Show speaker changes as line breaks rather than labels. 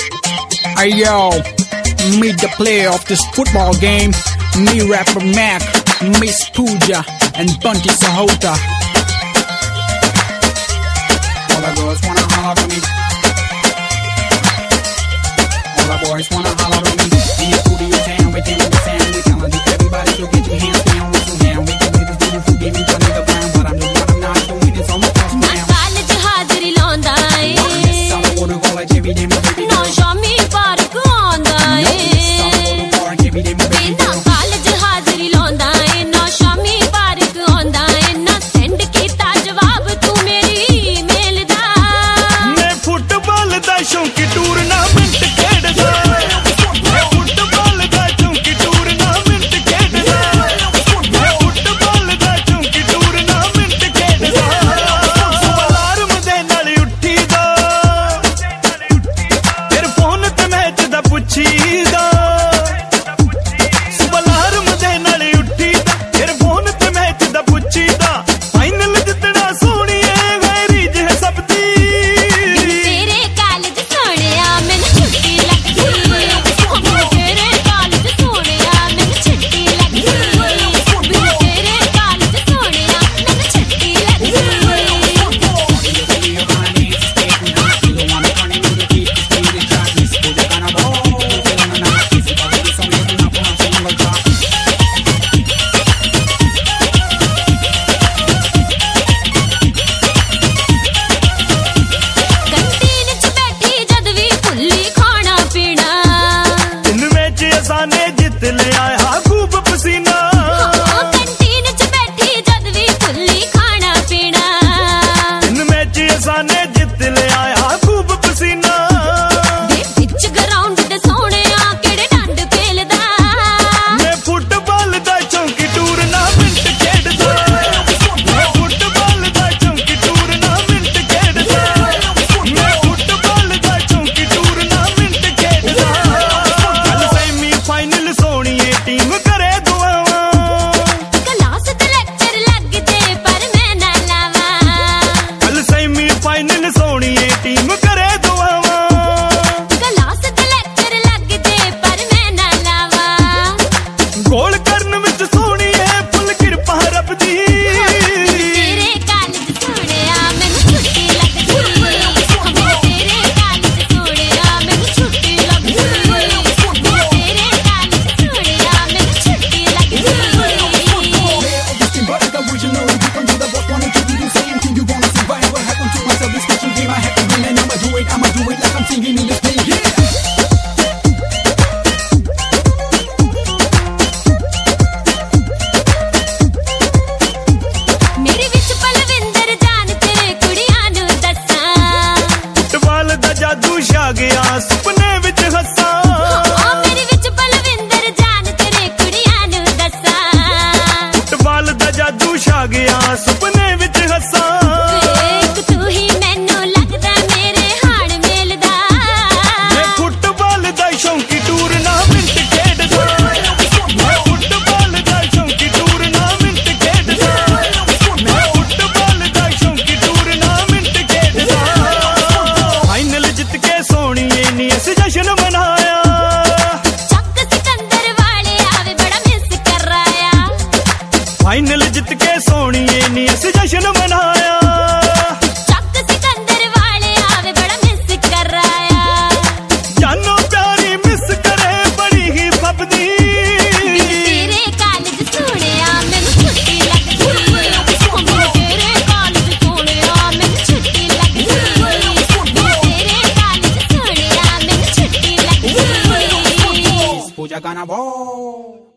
Hey yo, meet the player of this football game. Me rapper Mac, Miss Pooja, and Bunty Sahota. All the girls wanna holler at me. All the boys wanna holler at me. In your studio town, within the sound, we telling everybody to get your hands down with your hand. We can do this beautiful game in front of the ground, but I'm doing what I'm not doing. It's on the first round.
Na college ਹਾਜ਼ਰੀ ਲਾਉਂਦਾ ਏ,
Some go to college every day, my baby.
ਨਾ ਸ਼ਾਮੀ park ਆਉਂਦਾ ਏ।
Some go to park every day, my baby.
ਨਾ college ਹਾਜ਼ਰੀ ਲਾਉਂਦਾ ਏ, ਨਾ ਸ਼ਾਮੀ ਪਾਰਕ ਆਉਂਦਾ ਏ। ਨਾ send ਕੀਤਾ ਜਵਾਬ ਤੂੰ ਮੇਰੀ ਮੇਲ ਦਾ।
ਮੈਂ ਫੁੱਟਬਾਲ ਦਾ ਸ਼ੌਂਕੀ ਟੂਰਨਾਮੈਂਟ ਖੇਡਦਾ। ਮੈਂ ਫੁੱਟਬਾਲ ਦਾ ਸ਼ੌਂਕੀ ਟੂਰਨਾਮੈਂਟ ਖੇਡਦਾ। ਮੈਂ ਫੁੱਟਬਾਲ ਦਾ ਸ਼ੌਂਕੀ ਟੂਰਨਾਮੈਂਟ ਖੇਡਦਾ। ਅਲਾਰਮ ਦੇ ਨਾਲ ਉੱਠੀਦਾ, ਫਿਰ ਫੋਨ ਤੇ ਮੈਚ ਦਾ ਪੁੱਛੀਦਾ। ਅਲਾਰਮ ਦੇ ਨਾਲ ਉੱਠੀਦਾ, ਫਿਰ ਫੋਨ ਤੇ ਮੈਚ ਦਾ ਪੁੱਛੀਦਾ। ਫਾਈਨਲ ਜਿੱਤਣਾ ਸੋਹਣੀਏ ਗੈਰੀ ਜੇ ਸਭ ਦੀ।
ਤੇਰੇ ਕਾਲਜ ਸੋਹਣਿਆ ਮੈਨੂੰ ਛੁੱਟੀ ਲੱਗਦੀ। ਮੈਨੂੰ ਤੇਰੇ ਕਾਲਜ ਸੋਹਣਿਆ ਮੈਨੂੰ ਛੁੱਟੀ ਲੱਗਦੀ। ਮੈਨੂੰ ਤੇਰੇ ਕਾਲਜ ਸੋਹਣਿਆ ਮੈਨੂੰ ਛੁੱਟੀ ਕੰਟੀਨ 'ਚ ਬੈਠੀ ਜਦ ਵੀ ਭੁੱਲੀ ਖਾਣਾ ਪੀਣਾ।
ਤਿੰਨ ਮੈਚ ਅਸਾਨੇ ਜਿੱਤ ਲਿਆ ਹਾਂ ਖੂਬ ਪਸੀਨਾ।
ਕੰਟੀਨ 'ਚ ਬੈਠੀ ਜਦ ਵੀ ਭੁੱਲੀ ਖਾਣਾ ਪੀਣਾ।
ਤਿੰਨ ਮੈਚ ਅਸਾਨੇ ਜਿੱਤ ਲਿਆ ਹਾਂ ਖੂਬ ਪਸੀਨਾ।
ਦੇ ਵਿੱਚ ਗਰਾਊਂਡ ਤੇ ਸੋਹਣਿਆ ਕਿਹੜੇ ਡੰਡ ਫੇਲਦਾ।
ਮੈਂ ਫੁੱਟਬਾਲ ਦਾ ਚੌਂਕੀ ਟੂਰਨਾਮੈਂਟ ਖੇਡਦਾ। ਮੈਂ ਫੁੱਟਬਾਲ ਦਾ ਚੌਂਕੀ ਟੂਰਨਾਮੈਂਟ ਖੇਡਦਾ। ਮੈਂ ਫੁੱਟਬਾਲ ਦਾ ਚੌਂਕੀ ਟੂਰਨਾਮੈਂਟ ਖੇਡਦਾ। ਕੱਲ ਸੈਮੀ ਫਾਈਨਲ ਸੋਹਣੀਏ ਟੀਮ ਕਰੇ ਦੁਆਵਾਂ।
ਕਲਾਸ ਤੇ ਲੈਕਚਰ ਲੱਗਦੇ ਪਰ ਮੈਂ ਨਾ ਲਾਵਾਂ।
ਕੱਲ ਸੈਮੀ ਫਾਈਨਲ ਸੋਹਣੀਏ ਟੀਮ ਕਰੇ ਦੁਆਵਾਂ।
ਕਲਾਸ ਤੇ ਲੈਕਚਰ ਲੱਗਦੇ ਪਰ ਮੈਂ ਨਾ ਲਾਵਾਂ।
ਗੋਲ ਕਰਨ ਵਿੱਚ ਸੋਹਣੀਏ ਫੁੱਲ ਕਿਰਪਾ ਰੱਬ ਦੀ।
ਤੇਰੇ ਕਾਲਜ ਸੋਹਣਿਆ ਮੈਨੂੰ ਛੁੱਟੀ ਲੱਗਦੀ। ਮੈਨੂੰ ਤੇਰੇ ਕਾਲਜ ਸੋਹਣਿਆ ਮੈਨੂੰ ਛੁੱਟੀ ਲੱਗਦੀ। ਮੈਨੂੰ ਤੇਰੇ ਕਾਲਜ ਸੋਹਣਿਆ ਮੈਨੂੰ ਛੁੱਟੀ ਲੱਗਦੀ।
Obviously, but it's original. You can do the boss, wanna do the same thing. You wanna survive? What happened to myself? This special game I have to win, and I'ma do it like I'm singing in this thing. Yeah.
ਮੇਰੇ ਵਿੱਚ ਪਲਵਿੰਦਰ ਜਾਨ ਤੇਰੇ ਕੁੜੀਆਂ ਨੂੰ ਦੱਸਾਂ।
Football ਦਾ ਜਾਦੂ ਛਾ ਗਿਆ ਸੁਪਨੇ ਵਿੱਚ ਹੱਸਾਂ।
ਮੇਰੇ ਵਿੱਚ ਪਲਵਿੰਦਰ ਜਾਨ ਤੇਰੇ ਕੁੜੀਆਂ ਨੂੰ ਦੱਸਾਂ।
ਫੁੱਟਬਾਲ ਦਾ ਜਾਦੂ ਛਾ ਗਿਆ ਸੁਪਨੇ ਵਿੱਚ ਹੱਸਾਂ।
ਵੇਖ ਤੂੰ ਹੀ ਮੈਨੂੰ ਲੱਗਦਾ ਮੇਰੇ ਹਾਣ ਮੇਲ ਦਾ।
ਮੈਂ ਫੁੱਟਬਾਲ ਦਾ ਸ਼ੌਂਕੀ ਟੂਰਨਾਮੈਂਟ ਖੇਡਦਾ। ਮੈਂ ਫੁੱਟਬਾਲ ਦਾ ਸ਼ੌਂਕੀ ਟੂਰਨਾਮੈਂਟ ਖੇਡਦਾ। ਮੈਂ ਫੁੱਟਬਾਲ ਦਾ ਸ਼ੌਂਕੀ ਟੂਰਨਾਮੈਂਟ ਖੇਡਦਾ। ਫਾਈਨਲ ਜਿੱਤ ਕੇ ਸੋਹਣੀਏ ਨੀ ਅਸੀਂ ਜਸ਼ਨ ਮਨਾਇਆ।
ਚੱਕ ਸਿਕੰਦਰ ਵਾਲੇ ਆਵੇ ਬੜਾ ਮਿਸ ਕਰ ਰਾਇਆ।
ਫਾਈਨਲ ਜਿੱਤ ਕੇ ਸੋਹਣੀਏ ਨੀ ਅਸੀਂ ਜਸ਼ਨ ਮਨਾਇਆ।
ਚੱਕ ਸਿਕੰਦਰ ਵਾਲੇ ਆਵੇ ਬੜਾ ਮਿਸ ਕਰ ਰਾਇਆ।
ਜਾਨੋ ਪਿਆਰੀ ਮਿਸ ਕਰੇ ਬੜੀ ਹੀ ਫੱਬਦੀ।
ਤੇਰੇ ਕਾਲਜ ਸੋਹਣਿਆ ਮੈਨੂੰ ਛੁੱਟੀ ਲੱਗਦੀ। ਮੈਨੂੰ ਤੇਰੇ ਕਾਲਜ ਸੋਹਣਿਆ ਮੈਨੂੰ ਛੁੱਟੀ ਲੱਗਦੀ। ਮੈਨੂੰ ਤੇਰੇ ਕਾਲਜ ਸੋਹਣਿਆ ਮੈਨੂੰ ਛੁੱਟੀ ਲੱਗਦੀ।
Pooja gonna ball.